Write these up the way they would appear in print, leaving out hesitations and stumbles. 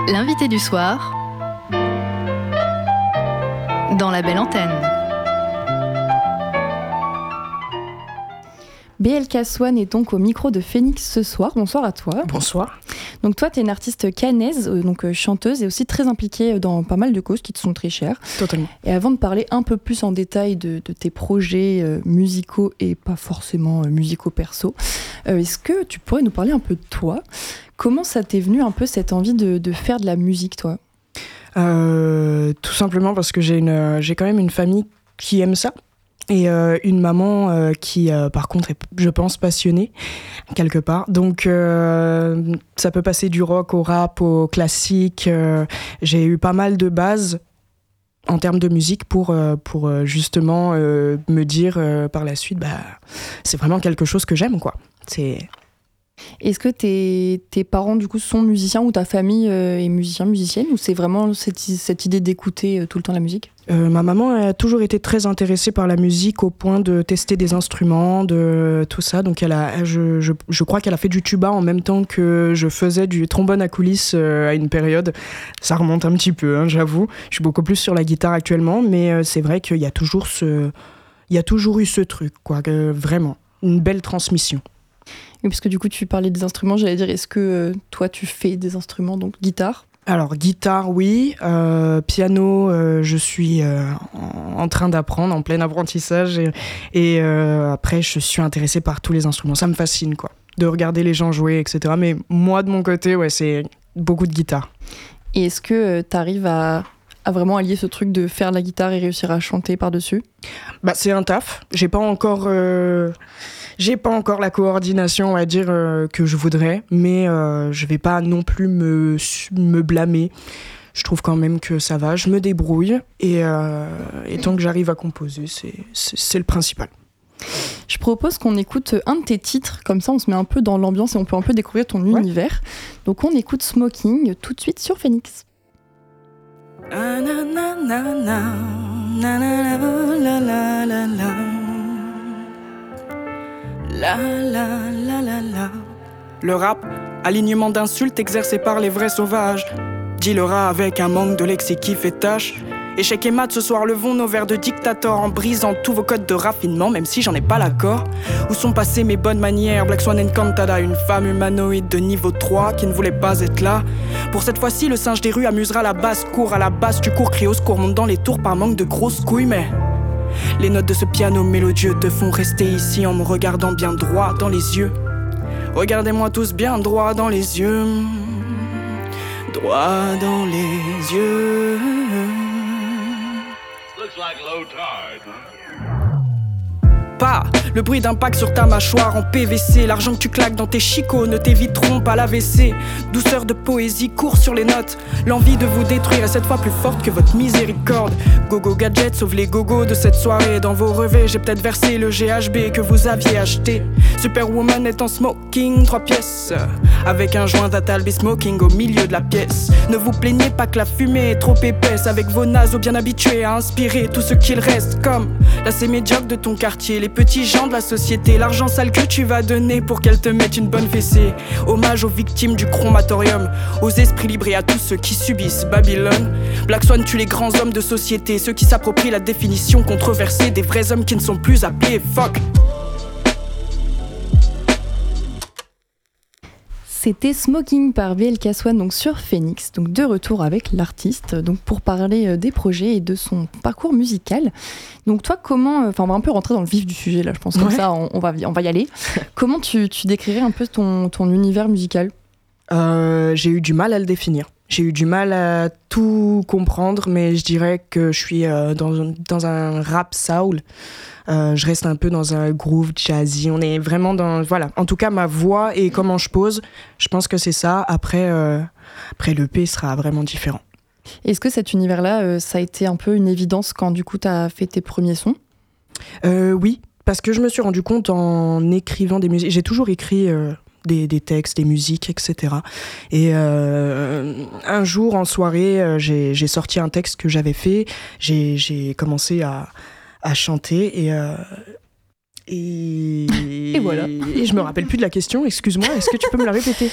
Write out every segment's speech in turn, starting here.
L'invité du soir dans la belle antenne. BLK Swan est donc au micro de Phoenix ce soir. Bonsoir à toi. Bonsoir. Donc toi, tu es une artiste caennaise, donc chanteuse et aussi très impliquée dans pas mal de causes qui te sont très chères. Totalement. Et avant de parler un peu plus en détail de tes projets musicaux et pas forcément musicaux perso, est-ce que tu pourrais nous parler un peu de toi ? Comment ça t'est venu un peu cette envie de faire de la musique, toi ? Tout simplement parce que j'ai quand même une famille qui aime ça. Et une maman qui, par contre, est, je pense, passionnée, quelque part. Donc, ça peut passer du rock au rap, au classique. J'ai eu pas mal de bases en termes de musique pour justement me dire par la suite, c'est vraiment quelque chose que j'aime, quoi. Est-ce que tes parents, du coup, sont musiciens ou ta famille est musicienne ou c'est vraiment cette idée d'écouter tout le temps la musique ? Ma maman a toujours été très intéressée par la musique au point de tester des instruments, de tout ça. Donc je crois qu'elle a fait du tuba en même temps que je faisais du trombone à coulisses à une période. Ça remonte un petit peu, j'avoue. Je suis beaucoup plus sur la guitare actuellement, mais c'est vrai qu'il y a toujours eu ce truc, quoi. Vraiment, une belle transmission. Oui, parce que du coup, tu parlais des instruments, j'allais dire, est-ce que toi, tu fais des instruments, donc guitare ? Alors, guitare, oui. Piano, je suis en train d'apprendre, en plein apprentissage. Et après, je suis intéressée par tous les instruments. Ça me fascine, quoi, de regarder les gens jouer, etc. Mais moi, de mon côté, ouais, c'est beaucoup de guitare. Et est-ce que tu arrives à vraiment allier ce truc de faire de la guitare et réussir à chanter par-dessus ? C'est un taf. J'ai pas encore la coordination, on va dire, que je voudrais, mais je vais pas non plus me blâmer. Je trouve quand même que ça va, je me débrouille, et tant que j'arrive à composer, c'est le principal. Je propose qu'on écoute un de tes titres, comme ça on se met un peu dans l'ambiance et on peut un peu découvrir ton univers. Donc on écoute Smoking tout de suite sur Phoenix. Le rap, alignement d'insultes exercé par les vrais sauvages. Dealera avec un manque de lexique qui fait tâche. Échec et mat, ce soir levons nos verres de dictateur en brisant tous vos codes de raffinement, même si j'en ai pas l'accord. Où sont passées mes bonnes manières? Black Swan Encantada, une femme humanoïde de niveau 3 qui ne voulait pas être là. Pour cette fois-ci, le singe des rues amusera la basse cour. À la base, tu cours, crie au secours, monte dans les tours par manque de grosses couilles, mais les notes de ce piano mélodieux te font rester ici en me regardant bien droit dans les yeux. Regardez-moi tous bien droit dans les yeux. Droit dans les yeux. Looks like low tide, huh? Pas le bruit d'un pack sur ta mâchoire en PVC. L'argent que tu claques dans tes chicots ne t'éviteront pas l'AVC. Douceur de poésie court sur les notes. L'envie de vous détruire est cette fois plus forte que votre miséricorde. Gogo gadget sauve les gogos de cette soirée. Dans vos revêts j'ai peut-être versé le GHB que vous aviez acheté. Superwoman est en smoking, 3 pièces, avec un joint d'Atalbi smoking au milieu de la pièce. Ne vous plaignez pas que la fumée est trop épaisse. Avec vos naseaux bien habitués à inspirer tout ce qu'il reste. Comme là c'est médiocre de ton quartier, les petits gens de la société, l'argent sale que tu vas donner pour qu'elle te mette une bonne fessée. Hommage aux victimes du chromatorium, aux esprits libres et à tous ceux qui subissent Babylone. Black Swan tue les grands hommes de société, ceux qui s'approprient la définition controversée des vrais hommes qui ne sont plus appelés fuck. C'était Smoking par BLK Swan, donc sur Phoenix, donc de retour avec l'artiste, donc pour parler des projets et de son parcours musical. Donc toi, on va un peu rentrer dans le vif du sujet là, je pense, comme ça on va y aller. Comment tu décrirais un peu ton univers musical ? J'ai eu du mal à le définir. J'ai eu du mal à tout comprendre, mais je dirais que je suis dans un rap soul. Je reste un peu dans un groove jazzy. On est vraiment dans... Voilà. En tout cas, ma voix et comment je pose, je pense que c'est ça. Après l'EP sera vraiment différent. Est-ce que cet univers-là, ça a été un peu une évidence quand du coup tu as fait tes premiers sons ? Oui, parce que je me suis rendu compte en écrivant des musiques. J'ai toujours écrit... Des textes, des musiques, etc. Et un jour, en soirée, j'ai sorti un texte que j'avais fait. J'ai commencé à chanter Et voilà. Et je me rappelle plus de la question, excuse-moi, est-ce que tu peux me la répéter?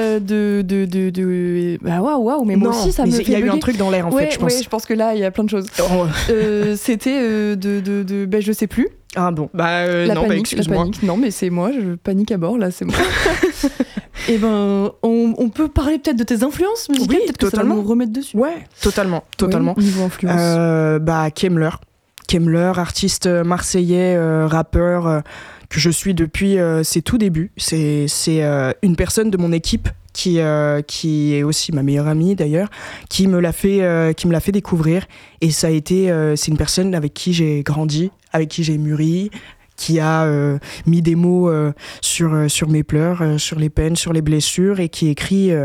Bah waouh, mais moi Non, aussi ça mais me fait il y a eu bugger. un truc dans l'air en fait, je pense. Ouais, je pense que là il y a plein de choses. Oh. C'était bah, je sais plus. Ah bon, La non, panique, excuse-moi. la panique. Non, mais c'est moi, je panique à bord, là, c'est moi. Et ben, on peut parler peut-être de tes influences musicales, Oui, peut-être que ça va totalement. nous remettre dessus. Ouais, totalement. Ouais, niveau influence. Kemmler, artiste marseillais, rappeur, que je suis depuis ses tout débuts. C'est une personne de mon équipe qui est aussi ma meilleure amie d'ailleurs, qui me l'a fait découvrir. Et ça a été, c'est une personne avec qui j'ai grandi, avec qui j'ai mûri, qui a mis des mots sur mes pleurs, sur les peines, sur les blessures, et qui écrit. Et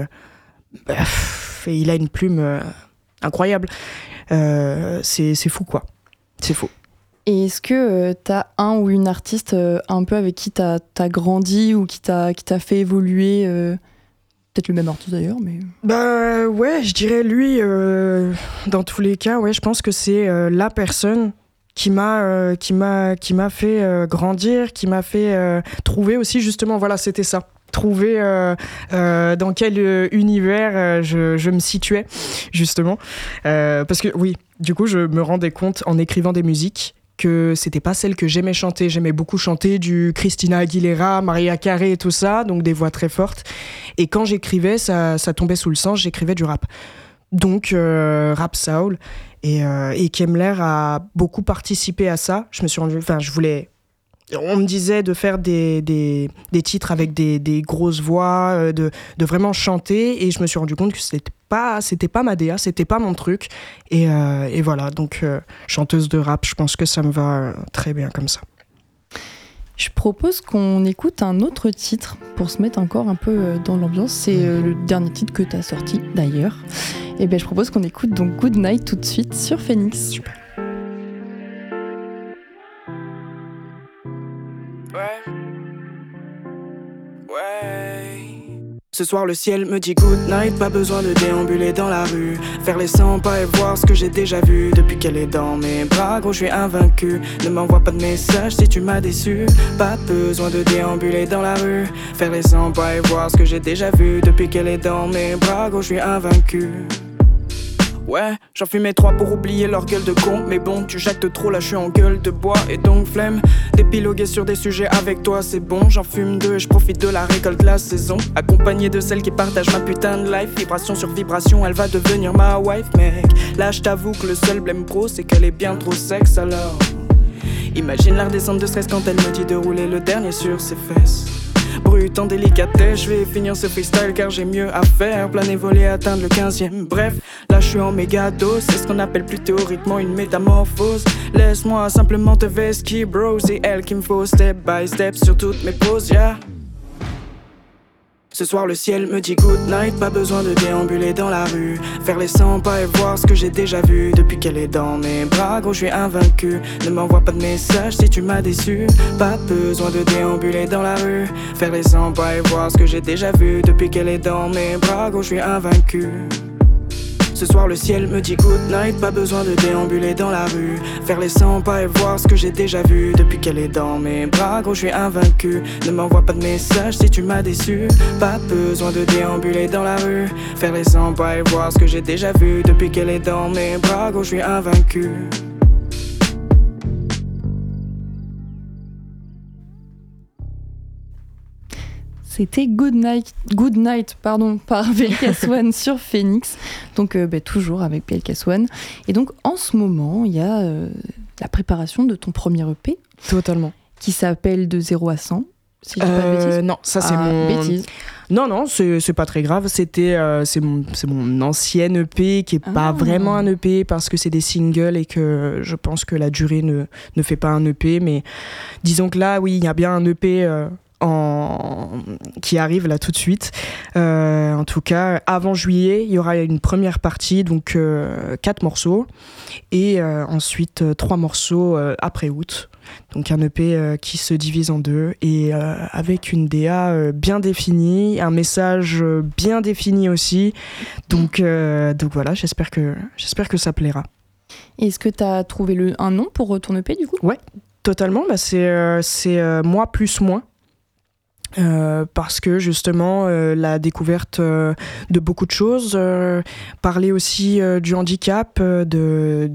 il a une plume incroyable. C'est fou, quoi. C'est fou. Et est-ce que t'as un ou une artiste un peu avec qui t'as grandi ou qui t'a fait évoluer peut-être le même artiste d'ailleurs, mais... Bah ouais, je dirais lui, dans tous les cas, ouais, je pense que c'est la personne qui m'a fait grandir, qui m'a fait trouver aussi, justement, voilà, c'était ça. Trouver dans quel univers je me situais, justement. Parce que oui, du coup, je me rendais compte en écrivant des musiques que c'était pas celle que j'aimais chanter. J'aimais beaucoup chanter du Christina Aguilera, Mariah Carey et tout ça, donc des voix très fortes. Et quand j'écrivais, ça tombait sous le sens, j'écrivais du rap. Donc rap soul. Et Kemmler a beaucoup participé à ça. Je me suis rendu... Enfin, on me disait de faire des titres avec des grosses voix, de vraiment chanter, et je me suis rendu compte que c'était pas ma DA, c'était pas mon truc, et voilà, donc chanteuse de rap, je pense que ça me va très bien comme ça. Je propose qu'on écoute un autre titre pour se mettre encore un peu dans l'ambiance. C'est le dernier titre que tu as sorti d'ailleurs. Et ben je propose qu'on écoute donc Good Night tout de suite sur Phoenix. Super. Ce soir le ciel me dit good night, pas besoin de déambuler dans la rue, faire les 100 pas et voir ce que j'ai déjà vu. Depuis qu'elle est dans mes bras, gros je suis invaincu. Ne m'envoie pas de message si tu m'as déçu. Pas besoin de déambuler dans la rue, faire les 100 pas et voir ce que j'ai déjà vu. Depuis qu'elle est dans mes bras, gros je suis invaincu. Ouais, j'en fumais 3 pour oublier leur gueule de con. Mais bon, tu jactes trop, là je suis en gueule de bois. Et donc flemme d'épiloguer sur des sujets avec toi, c'est bon. J'en fume 2 et je profite de la récolte de la saison. Accompagné de celle qui partage ma putain de life. Vibration sur vibration, elle va devenir ma wife, mec. Là je t'avoue que le seul blême pro, c'est qu'elle est bien trop sexe alors. Imagine la redescente de stress quand elle me dit de rouler le dernier sur ses fesses. Brut en délicatesse, je vais finir ce freestyle car j'ai mieux à faire. Planer, voler, atteindre le 15e. Bref, là je suis en méga dose. C'est ce qu'on appelle plus théoriquement une métamorphose. Laisse-moi simplement te vesquer, bro. C'est elle qu'il me faut step by step sur toutes mes poses, yeah. Ce soir le ciel me dit good night, pas besoin de déambuler dans la rue, faire les 100 pas et voir ce que j'ai déjà vu. Depuis qu'elle est dans mes bras, gros je suis invaincu. Ne m'envoie pas de message si tu m'as déçu. Pas besoin de déambuler dans la rue, faire les 100 pas et voir ce que j'ai déjà vu. Depuis qu'elle est dans mes bras, gros je suis invaincu. Ce soir le ciel me dit good night, pas besoin de déambuler dans la rue, faire les 100 pas et voir ce que j'ai déjà vu. Depuis qu'elle est dans mes bras, gros je suis invaincu. Ne m'envoie pas de message si tu m'as déçu. Pas besoin de déambuler dans la rue, faire les 100 pas et voir ce que j'ai déjà vu. Depuis qu'elle est dans mes bras, gros je suis invaincu. C'était Good Night par PLK One sur Phoenix, donc toujours avec PLK One. Et donc en ce moment, il y a la préparation de ton premier EP. Totalement. Qui s'appelle De 0 à 100, si je dis pas de bêtises. Non, ça c'est mon... Bêtise. Non, c'est pas très grave. C'est mon ancien EP qui est pas vraiment un EP parce que c'est des singles et que je pense que la durée ne fait pas un EP. Mais disons que là, oui, il y a bien un EP... qui arrive là tout de suite. En tout cas, avant juillet, il y aura une première partie, donc 4 morceaux, et ensuite 3 morceaux après août. Donc un EP qui se divise en 2 et avec une DA bien définie, un message bien défini aussi. Donc voilà, j'espère que ça plaira. Est-ce que tu as trouvé un nom pour ton EP du coup ? Ouais. totalement. C'est moi plus moins. Parce que justement la découverte de beaucoup de choses, parler aussi du handicap, des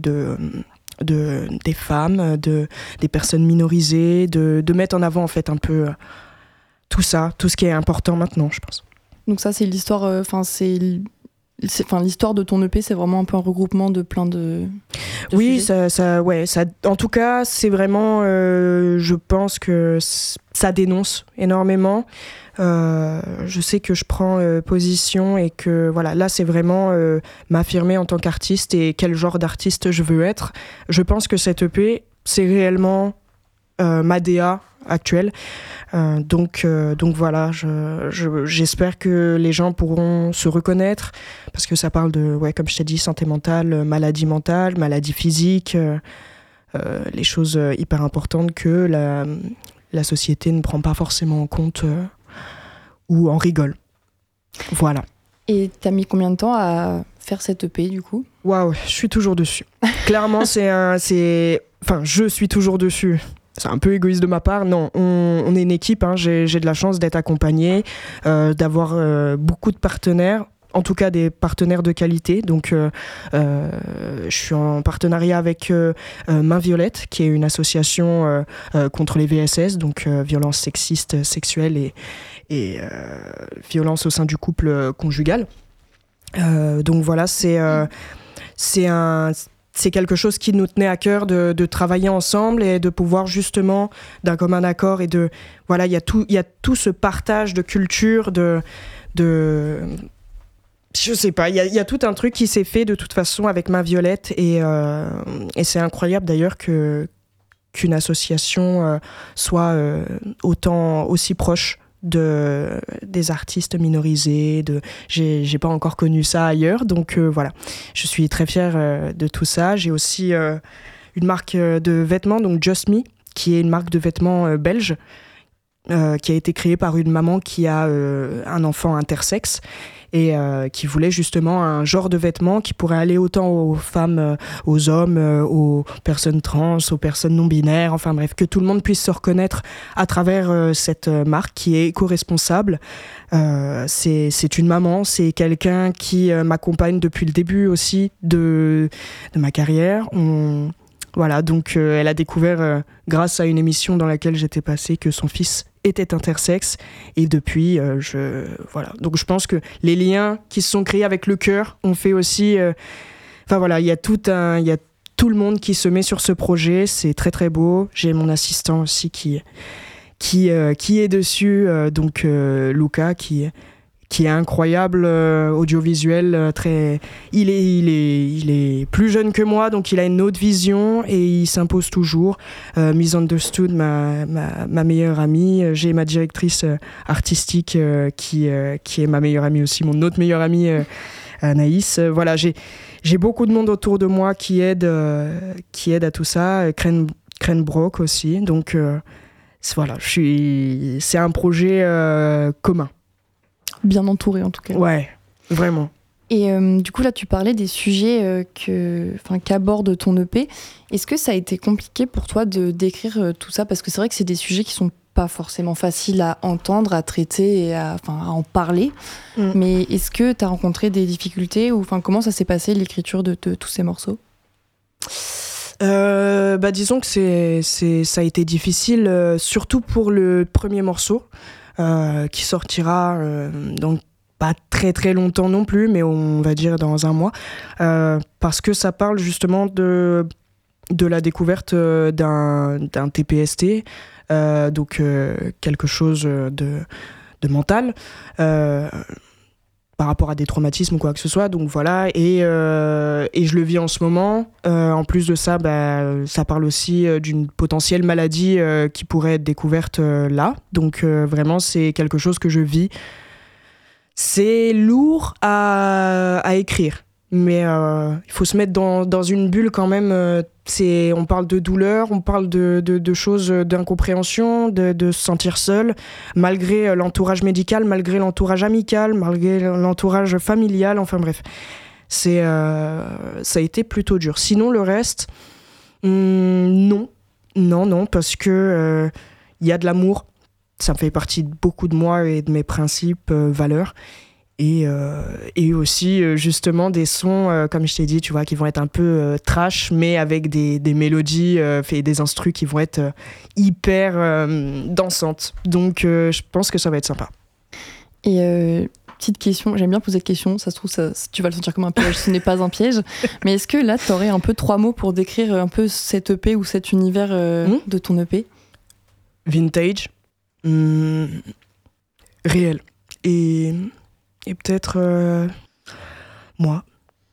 femmes, des personnes minorisées, de mettre en avant en fait un peu tout ça, tout ce qui est important maintenant, je pense. Donc ça c'est l'histoire, l'histoire de ton EP, c'est vraiment un peu un regroupement de plein de oui, sujets. ça, en tout cas, c'est vraiment, je pense que ça dénonce énormément. Je sais que je prends position et que voilà, là, c'est vraiment m'affirmer en tant qu'artiste et quel genre d'artiste je veux être. Je pense que cette EP, c'est réellement ma DA actuelle. Donc voilà, j'espère que les gens pourront se reconnaître parce que ça parle de, comme je t'ai dit, santé mentale, maladie physique, les choses hyper importantes que la société ne prend pas forcément en compte ou en rigole. Voilà. Et t'as mis combien de temps à faire cette EP du coup ? Waouh, je suis toujours dessus. Clairement, je suis toujours dessus. C'est un peu égoïste de ma part. Non, on est une équipe. Hein. J'ai de la chance d'être accompagnée, d'avoir beaucoup de partenaires, en tout cas des partenaires de qualité. Donc, je suis en partenariat avec Main Violette, qui est une association contre les VSS, donc violences sexistes, sexuelles et violences au sein du couple conjugal. Donc voilà, c'est quelque chose qui nous tenait à cœur de travailler ensemble et de pouvoir justement d'un commun accord et il y a tout ce partage de culture, je sais pas, il y a tout un truc qui s'est fait de toute façon avec Main Violette et c'est incroyable d'ailleurs qu'une association soit aussi proche des artistes minorisés, j'ai pas encore connu ça ailleurs, donc voilà, je suis très fière de tout ça. J'ai aussi une marque de vêtements, donc Just Me, qui est une marque de vêtements belge, qui a été créée par une maman qui a un enfant intersexe et qui voulait justement un genre de vêtements qui pourrait aller autant aux femmes, aux hommes, aux personnes trans, aux personnes non-binaires, enfin bref, que tout le monde puisse se reconnaître à travers cette marque qui est éco-responsable. C'est une maman, c'est quelqu'un qui m'accompagne depuis le début aussi de ma carrière. Voilà, donc elle a découvert, grâce à une émission dans laquelle j'étais passée, que son fils était intersexe, et depuis, voilà. Donc je pense que les liens qui se sont créés avec le cœur ont fait aussi... Enfin voilà, il y a tout le monde qui se met sur ce projet, c'est très très beau. J'ai mon assistant aussi qui est dessus, donc Luca, qui est incroyable, audiovisuel, il est plus jeune que moi, donc il a une autre vision et il s'impose toujours. Misunderstood, ma meilleure amie, j'ai ma directrice artistique qui est ma meilleure amie aussi, mon autre meilleure amie Anaïs. Voilà, j'ai beaucoup de monde autour de moi qui aide à tout ça. Krenbrock aussi, donc voilà, c'est un projet commun. Bien entouré en tout cas. Ouais, vraiment. Et du coup là tu parlais des sujets qu'aborde ton EP. Est-ce que ça a été compliqué pour toi de décrire tout ça ? Parce que c'est vrai que c'est des sujets qui sont pas forcément faciles à entendre, à traiter et à en parler. Mais est-ce que tu as rencontré des difficultés ou comment ça s'est passé l'écriture de tous ces morceaux ? Disons que ça a été difficile, surtout pour le premier morceau. Qui sortira donc pas très très longtemps non plus, mais on va dire dans un mois, parce que ça parle justement de la découverte d'un TPST, donc quelque chose de mental, par rapport à des traumatismes ou quoi que ce soit, donc voilà, et je le vis en ce moment. En plus de ça, ça parle aussi d'une potentielle maladie qui pourrait être découverte là, donc vraiment c'est quelque chose que je vis. C'est lourd à écrire, mais il faut se mettre dans une bulle quand même. On parle de douleur, on parle de choses, d'incompréhension, de se sentir seul, malgré l'entourage médical, malgré l'entourage amical, malgré l'entourage familial, enfin bref. Ça a été plutôt dur. Sinon, le reste, non. Non, parce que y a de l'amour. Ça fait partie de beaucoup de moi et de mes principes, valeurs. Et aussi, justement, des sons, comme je t'ai dit, tu vois, qui vont être un peu trash, mais avec des mélodies et des instrus qui vont être hyper dansantes. Donc, je pense que ça va être sympa. Et petite question, j'aime bien poser cette question, ça se trouve, tu vas le sentir comme un piège, ce n'est pas un piège. Mais est-ce que là, tu aurais un peu 3 mots pour décrire un peu cet EP ou cet univers de ton EP ? Vintage, réel. Et peut-être moi.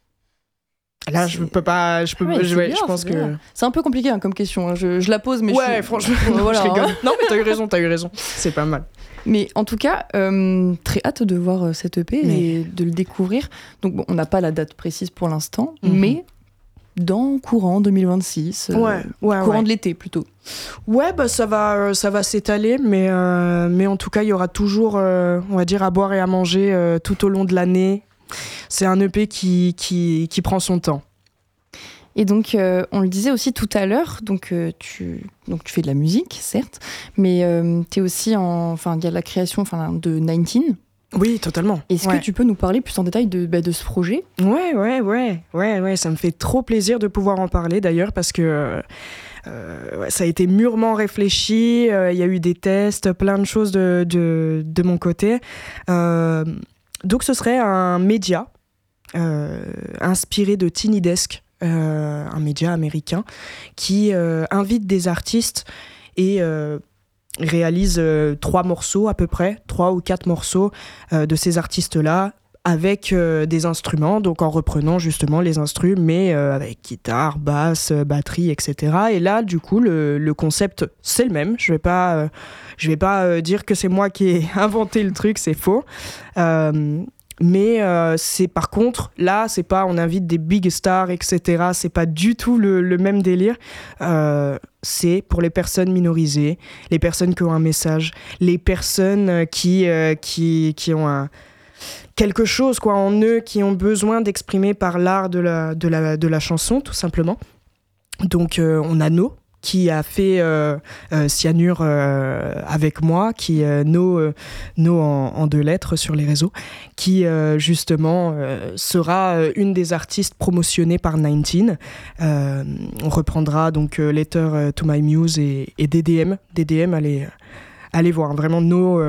Là, je peux pas. Je pense que. C'est un peu compliqué comme question. Je la pose, mais franchement, voilà, je rigole. Non, mais t'as eu raison. C'est pas mal. Mais en tout cas, très hâte de voir cette EP et de le découvrir. Donc, bon, on n'a pas la date précise pour l'instant, mais dans courant 2026, courant de l'été plutôt. Ouais, bah ça va s'étaler, mais en tout cas, il y aura toujours, on va dire, à boire et à manger tout au long de l'année. C'est un EP qui prend son temps. Et donc, on le disait aussi tout à l'heure, donc tu fais de la musique, certes, mais tu es aussi il y a la création de 19. Oui, totalement. Est-ce que tu peux nous parler plus en détail de ce projet ? Ouais, ça me fait trop plaisir de pouvoir en parler d'ailleurs parce que ça a été mûrement réfléchi, il y a eu des tests, plein de choses de mon côté. Donc ce serait un média inspiré de Tiny Desk, un média américain qui invite des artistes et réalise 3 morceaux à peu près, 3 ou 4 morceaux de ces artistes-là avec des instruments, donc en reprenant justement les instrus, mais avec guitare, basse, batterie, etc. Et là, du coup, le concept, c'est le même. Je vais pas dire que c'est moi qui ai inventé le truc, c'est faux. Mais c'est par contre, là, c'est pas on invite des big stars, etc. C'est pas du tout le même délire. C'est pour les personnes minorisées, les personnes qui ont un message, les personnes qui ont quelque chose quoi, en eux, qui ont besoin d'exprimer par l'art de la chanson, tout simplement. Donc, on a No, qui a fait Cyanure avec moi, qui No en 2 lettres sur les réseaux, qui justement sera une des artistes promotionnées par 19. On reprendra donc Letter to My Muse et DDM. DDM, allez voir, vraiment No,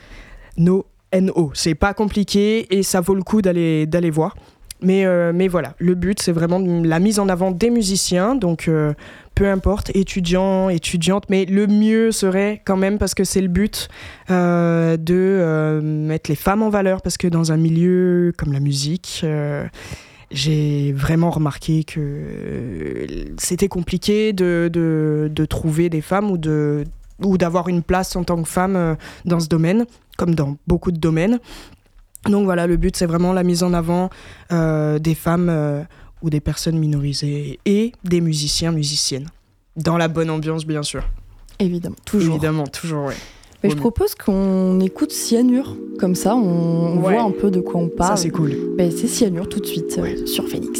c'est pas compliqué et ça vaut le coup d'aller voir. Mais voilà, le but, c'est vraiment la mise en avant des musiciens, donc peu importe, étudiants, étudiantes, mais le mieux serait quand même, parce que c'est le but, de mettre les femmes en valeur, parce que dans un milieu comme la musique, j'ai vraiment remarqué que c'était compliqué de trouver des femmes ou d'avoir une place en tant que femme dans ce domaine, comme dans beaucoup de domaines. Donc voilà, le but, c'est vraiment la mise en avant des femmes ou des personnes minorisées et des musiciens, musiciennes. Dans la bonne ambiance, bien sûr. Évidemment, toujours, ouais. Mais je propose qu'on écoute Cyanure, comme ça on voit un peu de quoi on parle. Ça, c'est cool. C'est Cyanure tout de suite sur Phoenix.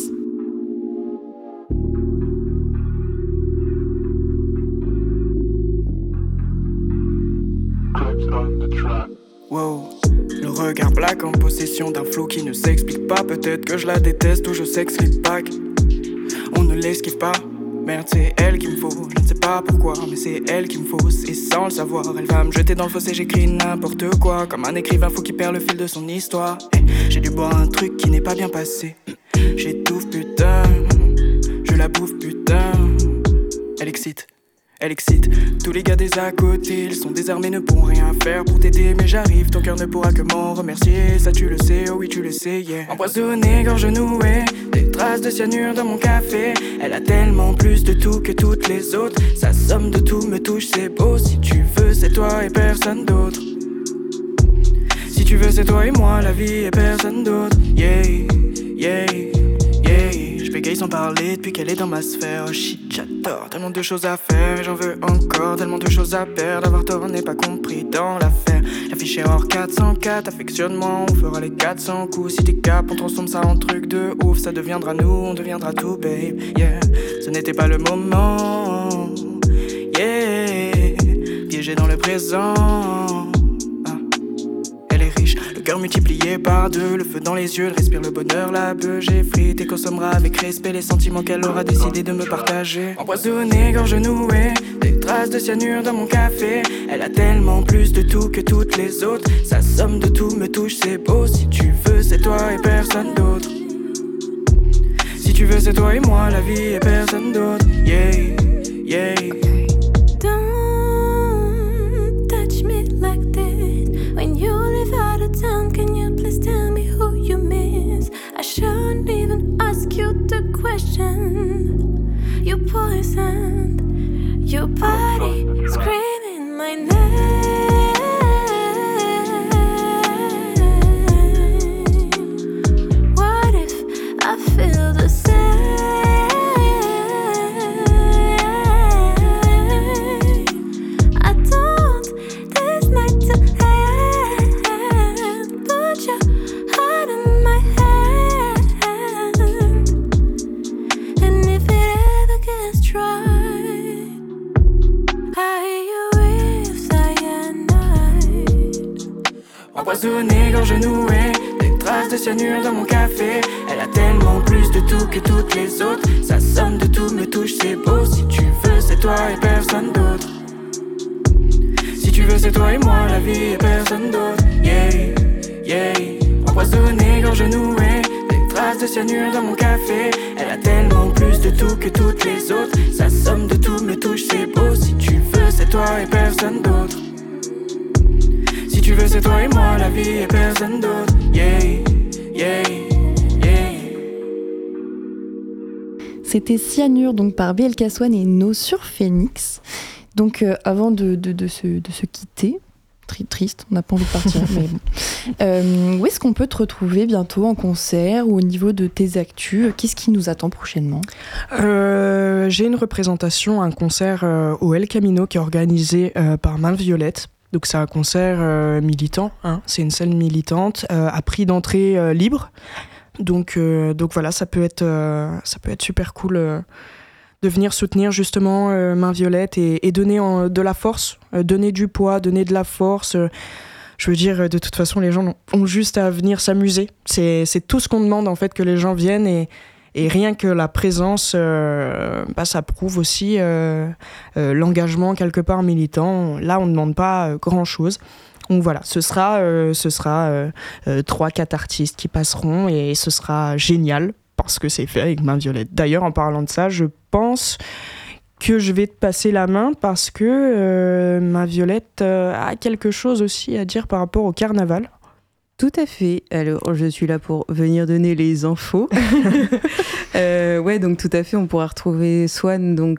Wow. Le regard black en possession d'un flow qui ne s'explique pas. Peut-être que je la déteste ou je sais que slip back. On ne l'esquive pas. Merde, c'est elle qu'il me faut. Je ne sais pas pourquoi, mais c'est elle qu'il me faut. Et sans le savoir, elle va me jeter dans le fossé. J'écris n'importe quoi, comme un écrivain fou qui perd le fil de son histoire. J'ai dû boire un truc qui n'est pas bien passé. J'étouffe, putain. Je la bouffe, putain. Elle excite tous les gars des à côté. Ils sont désarmés, ne pourront rien faire pour t'aider. Mais j'arrive, ton cœur ne pourra que m'en remercier. Ça tu le sais, oh oui tu le sais, yeah. Empoisonné, gorge nouée, des traces de cyanure dans mon café. Elle a tellement plus de tout que toutes les autres. Sa somme de tout me touche, c'est beau. Si tu veux, c'est toi et personne d'autre. Si tu veux, c'est toi et moi, la vie et personne d'autre. Yeah, yeah, yeah. Je bégaye sans parler depuis qu'elle est dans ma sphère. Oh shit, j'adore, tellement de choses à faire. Et j'en veux encore, tellement de choses à perdre. Avoir tort, on n'est pas compris dans l'affaire. L'affiche est hors 404, affectionnement, on fera les 400 coups. Si t'es cap, on transforme ça en truc de ouf. Ça deviendra nous, on deviendra tout, babe, yeah. Ce n'était pas le moment, yeah. Piégée dans le présent. Elle est riche, le cœur multiplié par deux, le feu dans les yeux, elle respire le bonheur, la beuge effrite et consommera avec respect les sentiments qu'elle aura décidé de me partager. Empoisonnée, gorge nouée, des traces de cyanure dans mon café. Elle a tellement plus de tout que toutes les autres. Sa somme de tout me touche, c'est beau. Si tu veux, c'est toi et personne d'autre. Si tu veux, c'est toi et moi, la vie et personne d'autre. Yeah, yeah. Don't touch me like that. When you live out of town, can you please tell me who you miss? I shouldn't even ask you the question. You poisoned your body, screaming my name. What if I feel the same? I don't this night to end. Put your heart in my hand, and if it ever gets dry, I hear you with cyanide. Empoisonnée, gorge nouée, des traces de cyanure dans mon café. Elle a tellement plus de tout que toutes les autres. Sa somme de tout me touche, c'est beau. Si tu veux, c'est toi et personne d'autre. Si tu veux, c'est toi et moi, la vie et personne d'autre. Yeah, yeah. Empoisonnée, gorge nouée, des traces de cyanure dans mon café. Elle a tellement plus de tout que toutes les autres. Sa somme de tout me touche, c'est beau. Si tu veux, c'est toi et personne d'autre. Si tu veux, c'est toi et moi, la vie et personne d'autre. Yeah, yeah, yeah. C'était Cyanure donc par BLK Swan et No sur Phoenix. Donc avant de se quitter, triste, on n'a pas envie de partir, mais bon. Où est-ce qu'on peut te retrouver bientôt en concert ou au niveau de tes actus? Qu'est-ce qui nous attend prochainement? J'ai une représentation, un concert au El Camino qui est organisé par Main Violette. Donc c'est un concert militant, hein. C'est une scène militante à prix d'entrée libre. Donc voilà, ça peut être super cool de venir soutenir justement Main Violette et donner de la force, donner du poids, donner de la force. Je veux dire, de toute façon, les gens ont juste à venir s'amuser. C'est tout ce qu'on demande en fait, que les gens viennent et rien que la présence, ça prouve aussi l'engagement quelque part militant. Là, on ne demande pas grand-chose. Donc voilà, ce sera 3-4 artistes qui passeront et ce sera génial parce que c'est fait avec Main Violette. D'ailleurs, en parlant de ça, je pense que je vais te passer la main parce que Main Violette a quelque chose aussi à dire par rapport au carnaval. Tout à fait. Alors, je suis là pour venir donner les infos. Ouais, donc tout à fait, on pourra retrouver Swan donc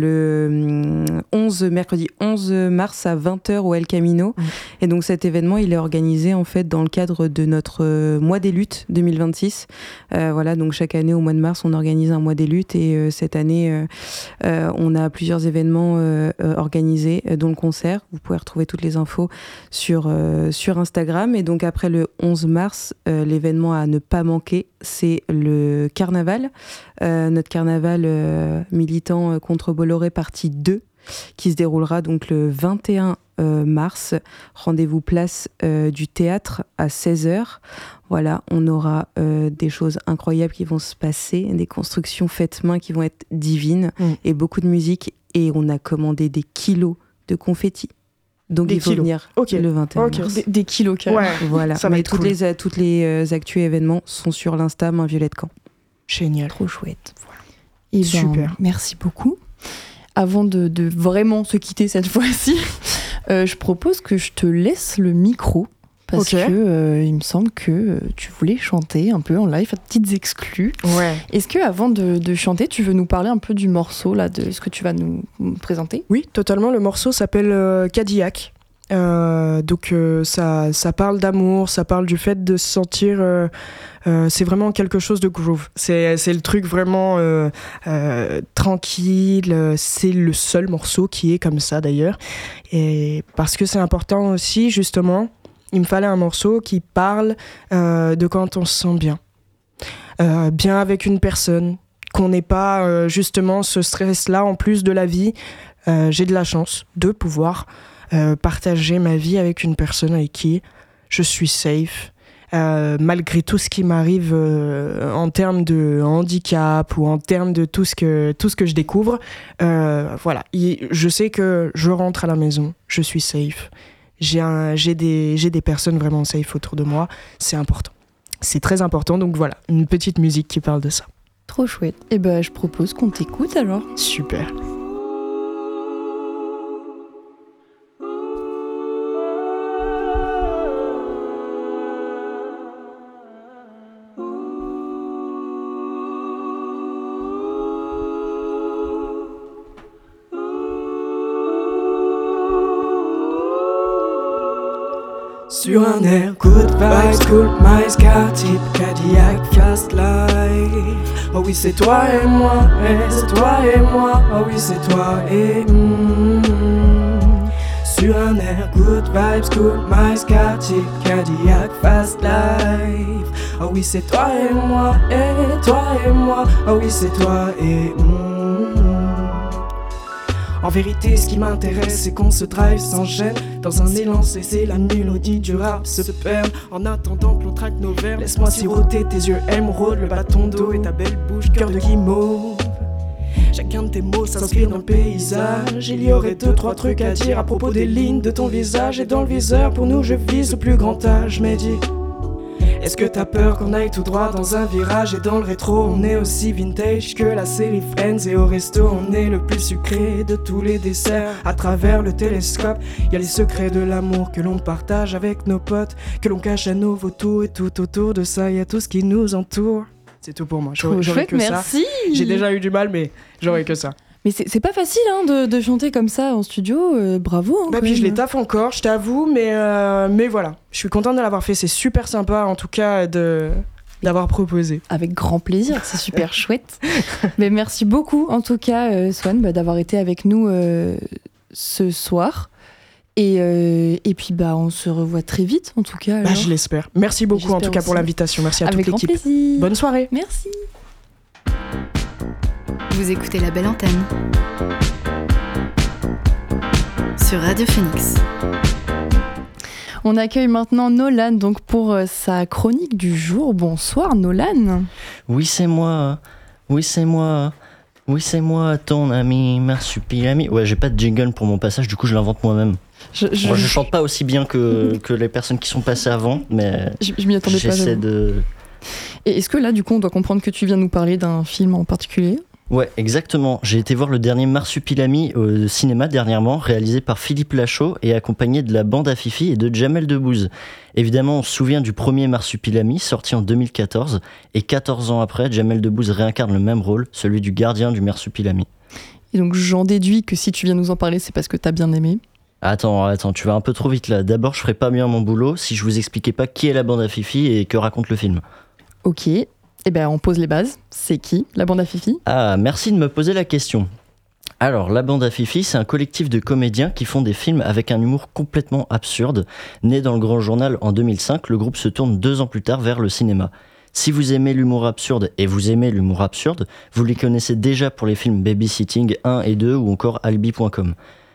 le mercredi 11 mars à 20h au El Camino. Et donc cet événement, il est organisé en fait dans le cadre de notre mois des luttes 2026. Voilà, donc chaque année au mois de mars, on organise un mois des luttes et cette année, on a plusieurs événements organisés, dont le concert. Vous pouvez retrouver toutes les infos sur Instagram. Et donc après le 11 mars, l'événement à ne pas manquer, c'est le carnaval. Notre carnaval militant contre Bolloré partie 2 qui se déroulera donc le 21 mars. Rendez-vous place du théâtre à 16h. Voilà, on aura des choses incroyables qui vont se passer, des constructions faites main qui vont être divines et beaucoup de musique. Et on a commandé des kilos de confettis. Donc il faut venir le 21 mars. Des kilos, carrément. Ouais, voilà, ça va mais être toutes cool. les actus événements sont sur l'Insta Main Violette Camp. Génial. Trop chouette. Voilà. Et super. Merci beaucoup. Avant de vraiment se quitter cette fois-ci, je propose que je te laisse le micro. Parce que il me semble que tu voulais chanter un peu en live, faire de petites exclus. Ouais. Est-ce que avant de chanter, tu veux nous parler un peu du morceau là, de ce que tu vas nous présenter? Oui, totalement. Le morceau s'appelle Cadillac. Donc ça parle d'amour, ça parle du fait de se sentir. C'est vraiment quelque chose de groove. C'est le truc vraiment tranquille. C'est le seul morceau qui est comme ça d'ailleurs. Et parce que c'est important aussi, justement. Il me fallait un morceau qui parle de quand on se sent bien. Bien avec une personne, qu'on n'ait pas justement ce stress-là en plus de la vie. j'ai de la chance de pouvoir partager ma vie avec une personne avec qui je suis safe. Malgré tout ce qui m'arrive en termes de handicap ou en termes de tout ce que je découvre, voilà. Je sais que je rentre à la maison, je suis safe. J'ai des personnes vraiment safe autour de moi, c'est important. C'est très important, donc voilà, une petite musique qui parle de ça. Trop chouette. Et ben, je propose qu'on t'écoute alors. Super. Sur un air, good vibes, cool mice, car type Cadillac, fast life. Oh oui, c'est toi et moi, c'est toi et moi. Oh oui, c'est toi et Sur un air, good vibes, cool mice, car type Cadillac, fast life. Oh oui, c'est toi et moi, oh oui, c'est toi et En vérité, ce qui m'intéresse, c'est qu'on se drive sans gêne. Dans un élan, c'est la mélodie du rap se perd. En attendant que l'on traque nos vers, laisse-moi siroter tes yeux émeraude, le bâton d'eau et ta belle bouche, cœur de guimauve. Chacun de tes mots s'inspire dans le paysage. Il y aurait 2-3 trucs à dire à propos des lignes de ton visage. Et dans le viseur, pour nous, je vise le plus grand âge. Mais dis, est-ce que t'as peur qu'on aille tout droit dans un virage? Et dans le rétro, on est aussi vintage que la série Friends. Et au resto, on est le plus sucré de tous les desserts. À travers le télescope, y a les secrets de l'amour que l'on partage avec nos potes, que l'on cache à nos vautours. Et tout autour de ça, y a tout ce qui nous entoure. C'est tout pour moi, j'aurais que merci. ça. J'ai déjà eu du mal, mais j'aurais que ça. Mais c'est pas facile de chanter comme ça en studio, bravo. Hein, puis je les taffe encore, je t'avoue, mais voilà. Je suis contente de l'avoir fait, c'est super sympa en tout cas d'avoir proposé. Avec grand plaisir, c'est super chouette. Mais merci beaucoup en tout cas Swan d'avoir été avec nous ce soir. Et puis on se revoit très vite en tout cas. Alors. Je l'espère. Merci beaucoup en tout cas pour l'invitation, merci à toute l'équipe. Avec grand plaisir. Bonne soirée. Merci. Vous écoutez La Belle Antenne sur Radio Phoenix. On accueille maintenant Nolan donc pour sa chronique du jour. Bonsoir Nolan. Oui c'est moi, ton ami Marsupilami. Ouais, j'ai pas de jingle pour mon passage, du coup je l'invente moi-même. Moi, je chante pas aussi bien que les personnes qui sont passées avant, mais je m'y attendais pas. J'essaie de... Et est-ce que là du coup on doit comprendre que tu viens nous parler d'un film en particulier ? Ouais, exactement. J'ai été voir le dernier Marsupilami au cinéma dernièrement, réalisé par Philippe Lachaud et accompagné de la bande à Fifi et de Jamel Debbouze. Évidemment, on se souvient du premier Marsupilami, sorti en 2014, et 14 ans après, Jamel Debbouze réincarne le même rôle, celui du gardien du Marsupilami. Et donc j'en déduis que si tu viens nous en parler, c'est parce que t'as bien aimé. Attends, tu vas un peu trop vite là. D'abord, je ferais pas bien mon boulot si je vous expliquais pas qui est la bande à Fifi et que raconte le film. Ok. Eh bien, on pose les bases. C'est qui, la bande à Fifi ? Ah, merci de me poser la question. Alors, la bande à Fifi, c'est un collectif de comédiens qui font des films avec un humour complètement absurde. Né dans le Grand Journal en 2005, le groupe se tourne 2 ans plus tard vers le cinéma. Si vous aimez l'humour absurde et vous aimez l'humour absurde, vous les connaissez déjà pour les films Babysitting 1 et 2 ou encore Albi.com.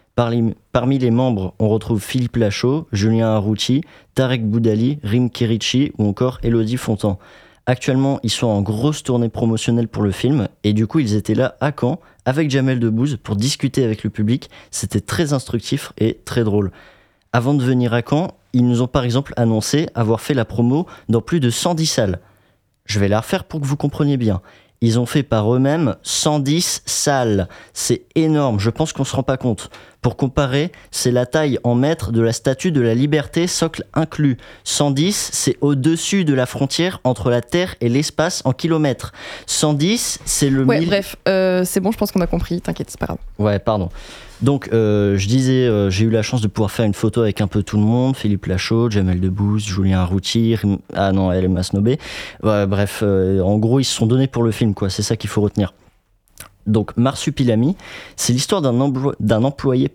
Parmi les membres, on retrouve Philippe Lachaud, Julien Arrouti, Tarek Boudali, Rim Kerichi ou encore Élodie Fontan. Actuellement, ils sont en grosse tournée promotionnelle pour le film et du coup, ils étaient là à Caen avec Jamel Debbouze pour discuter avec le public. C'était très instructif et très drôle. Avant de venir à Caen, ils nous ont par exemple annoncé avoir fait la promo dans plus de 110 salles. Je vais la refaire pour que vous compreniez bien. Ils ont fait par eux-mêmes 110 salles. C'est énorme, je pense qu'on se rend pas compte. Pour comparer, c'est la taille en mètres de la Statue de la Liberté, socle inclus. 110, c'est au-dessus de la frontière entre la Terre et l'espace en kilomètres. 110, c'est le... Ouais, bref, c'est bon, je pense qu'on a compris, t'inquiète, c'est pas grave. Ouais, pardon. Donc, je disais, j'ai eu la chance de pouvoir faire une photo avec un peu tout le monde. Philippe Lachaud, Jamel Debbouze, Julien Arrouti, ah non, elle est Masnobé. Ouais, bref, en gros, ils se sont donnés pour le film, quoi. C'est ça qu'il faut retenir. Donc, Marsupilami, c'est l'histoire d'un employé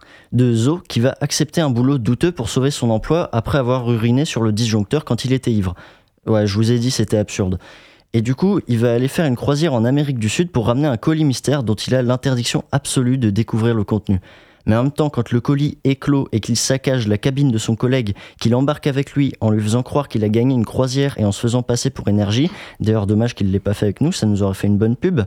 de zoo qui va accepter un boulot douteux pour sauver son emploi après avoir uriné sur le disjoncteur quand il était ivre. Ouais, je vous ai dit, c'était absurde. Et du coup, il va aller faire une croisière en Amérique du Sud pour ramener un colis mystère dont il a l'interdiction absolue de découvrir le contenu. Mais en même temps, quand le colis éclot et qu'il saccage la cabine de son collègue, qu'il embarque avec lui en lui faisant croire qu'il a gagné une croisière et en se faisant passer pour Énergie, d'ailleurs dommage qu'il ne l'ait pas fait avec nous, ça nous aurait fait une bonne pub,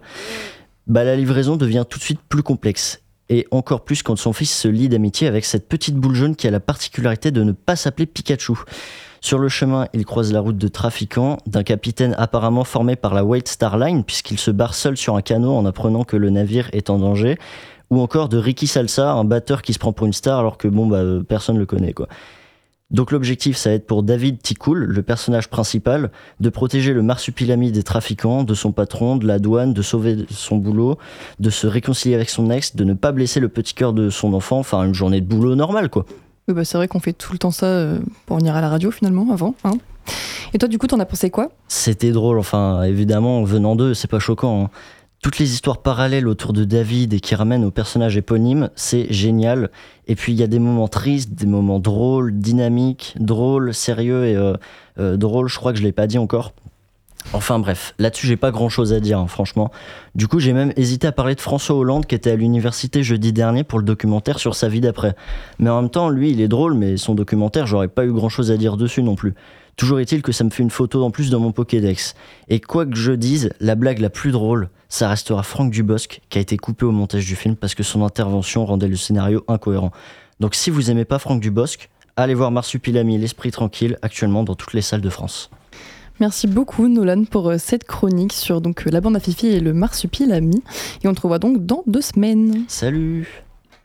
la livraison devient tout de suite plus complexe. Et encore plus quand son fils se lie d'amitié avec cette petite boule jaune qui a la particularité de ne pas s'appeler Pikachu. Sur le chemin, il croise la route de trafiquants, d'un capitaine apparemment formé par la White Star Line, puisqu'il se barre seul sur un canot en apprenant que le navire est en danger, ou encore de Ricky Salsa, un batteur qui se prend pour une star alors que personne le connaît, quoi. Donc l'objectif, ça va être pour David Ticoul, le personnage principal, de protéger le marsupilami des trafiquants, de son patron, de la douane, de sauver son boulot, de se réconcilier avec son ex, de ne pas blesser le petit cœur de son enfant, enfin une journée de boulot normale, quoi. Oui, c'est vrai qu'on fait tout le temps ça pour venir à la radio finalement, avant. Hein. Et toi, du coup, t'en as pensé quoi ? C'était drôle, enfin évidemment, venant d'eux, c'est pas choquant, hein. Toutes les histoires parallèles autour de David et qui ramènent au personnage éponyme, c'est génial. Et puis il y a des moments tristes, des moments drôles, dynamiques, drôles, sérieux et drôles, je crois que je l'ai pas dit encore. Enfin bref, là-dessus j'ai pas grand chose à dire, hein, franchement. Du coup j'ai même hésité à parler de François Hollande qui était à l'université jeudi dernier pour le documentaire sur sa vie d'après. Mais en même temps, lui il est drôle, mais son documentaire j'aurais pas eu grand chose à dire dessus non plus. Toujours est-il que ça me fait une photo en plus dans mon Pokédex. Et quoi que je dise, la blague la plus drôle, ça restera Franck Dubosc, qui a été coupé au montage du film parce que son intervention rendait le scénario incohérent. Donc si vous aimez pas Franck Dubosc, allez voir Marsupilami, l'esprit tranquille, actuellement dans toutes les salles de France. Merci beaucoup Nolan pour cette chronique sur donc, la bande à Fifi et le Marsupilami. Et on te revoit donc dans 2 semaines. Salut!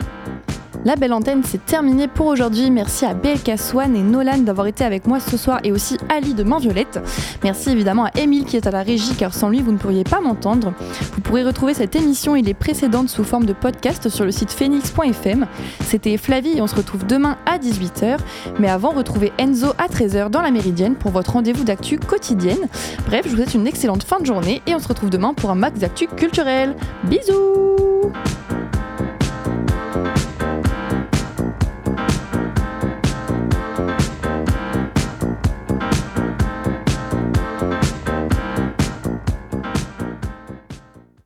La belle antenne, c'est terminé pour aujourd'hui. Merci à BLK Swan et Nolan d'avoir été avec moi ce soir et aussi Ali de Main Violette. Merci évidemment à Émile qui est à la régie car sans lui vous ne pourriez pas m'entendre. Vous pourrez retrouver cette émission et les précédentes sous forme de podcast sur le site phoenix.fm. C'était Flavie et on se retrouve demain à 18h. Mais avant, retrouvez Enzo à 13h dans la Méridienne pour votre rendez-vous d'actu quotidienne. Bref, je vous souhaite une excellente fin de journée et on se retrouve demain pour un max d'actu culturel. Bisous!